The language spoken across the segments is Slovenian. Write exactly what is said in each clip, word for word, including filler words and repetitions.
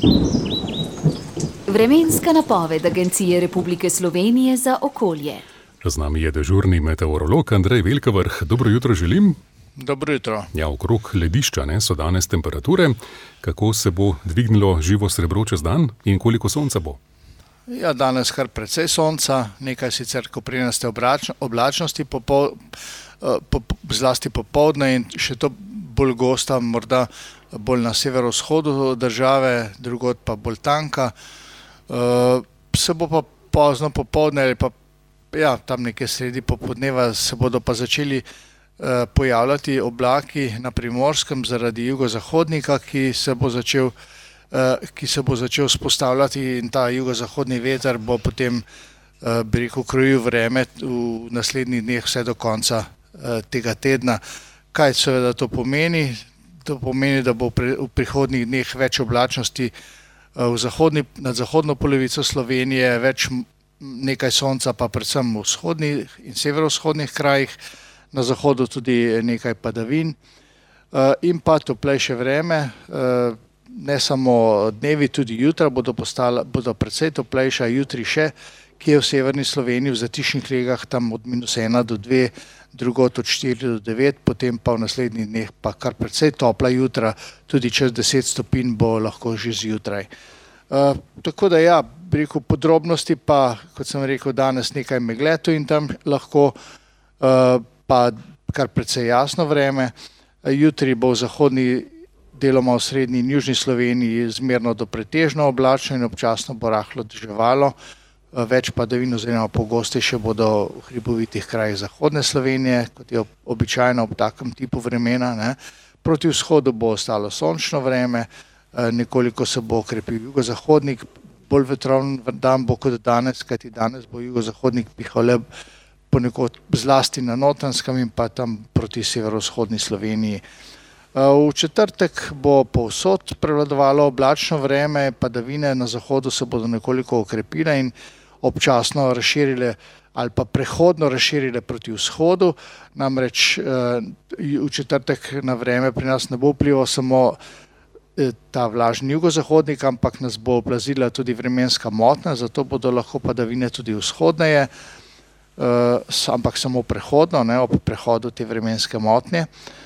Vremenska napoved Agencije Republike Slovenije za okolje. Z nami je dežurni meteorolog Andrej Velkavrh. Dobro jutro želim. Dobro jutro. Ja, okrog ledišča ne, so danes temperature. Kako se bo dvignilo živo srebro čez dan in koliko sonca bo? Ja, danes kar precej sonca, nekaj sicer koprenaste oblačnosti, popol, po, zlasti popoldne in še to bolj gosta, morda bolj na severovzhodu države, drugod pa bolj tanka. Uh, se bo pa pozno popoldne ali pa ja, tam nekje sredi popoldneva se bodo pa začeli uh, pojavljati oblaki na Primorskem zaradi jugozahodnika, ki se bo začel, uh, ki se bo začel spostavljati, in ta jugozahodni veter bo potem uh, bi rekel, krojil vreme v naslednjih dneh vse do konca uh, tega tedna. Kaj seveda to pomeni? To pomeni, da bo v prihodnjih dneh več oblačnosti v zahodni, nad zahodno polovico Slovenije, več nekaj sonca pa predvsem v vzhodnih in severovzhodnih krajih, na zahodu tudi nekaj padavin in pa toplejše vreme. Ne samo dnevi, tudi jutra bodo, postala, bodo precej toplejša, jutri še, ki je v severni Sloveniji v zatišnih legah tam od minus ena do dve, drugot od štiri do devet, potem pa v naslednjih dneh pa kar precej topla jutra, tudi čez deset stopinj bo lahko že zjutraj. Uh, tako da ja, bi rekel, podrobnosti pa, kot sem rekel, danes nekaj megleto in tam lahko, uh, pa kar precej jasno vreme. Uh, jutri bo v zahodni, deloma v srednji in južni Sloveniji zmerno do pretežno oblačno in občasno bo rahlo deževalo. Več padavin oziroma pogostejše bodo v hribovitih krajih zahodne Slovenije, kot je običajno ob takem tipu vremena. Ne. Proti vzhodu bo ostalo sončno vreme, nekoliko se bo okrepil jugozahodnik, bolj vetroven dan bo kot danes, kajti danes bo jugozahodnik pihal le ponekod zlasti na Notranjskem in pa tam proti severovzhodni Sloveniji. V četrtek bo povsod prevladovalo oblačno vreme, padavine na zahodu se bodo nekoliko okrepile in občasno razširile ali pa prehodno razširile proti vzhodu. Namreč v četrtek na vreme pri nas ne bo vplival samo ta vlažni jugozahodnik, ampak nas bo oplazila tudi vremenska motnja, zato bodo lahko padavine tudi vzhodneje, ampak samo prehodno, ne, ob prehodu te vremenske motnje.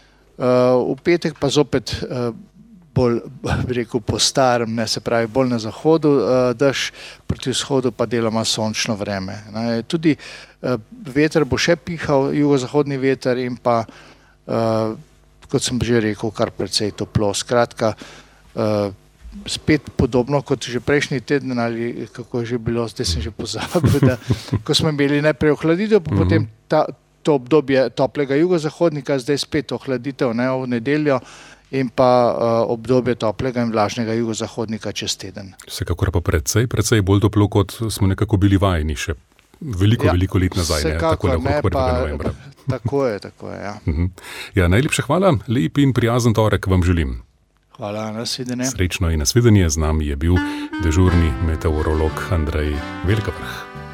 V petek pa zopet bolj, bi rekel, po starem, ne, se pravi bolj na zahodu dež, proti vzhodu pa deloma sončno vreme. Ne. Tudi veter bo še pihal, jugozahodni veter in pa, kot sem že rekel, kar precej toplo. Skratka, spet podobno kot že prejšnji teden ali kako je že bilo, zdaj sem že pozabil, da ko smo imeli najprej ohladitev, pa potem ta to obdobje toplega jugozahodnika, zdaj spet ohladitev, ne, v nedeljo in pa uh, obdobje toplega in vlažnega jugozahodnika čez teden. Vsekakor pa precej, precej bolj toplo, kot smo nekako bili vajeni še veliko, ja, veliko let nazaj. Vsekakor ne, ne, pa tako je, tako je, ja. Uh-huh. Ja, najlepša hvala, lep in prijazen torek vam želim. Hvala, nasvidenje. Srečno in nasvidenje, z nami je bil dežurni meteorolog Andrej Velkavrh.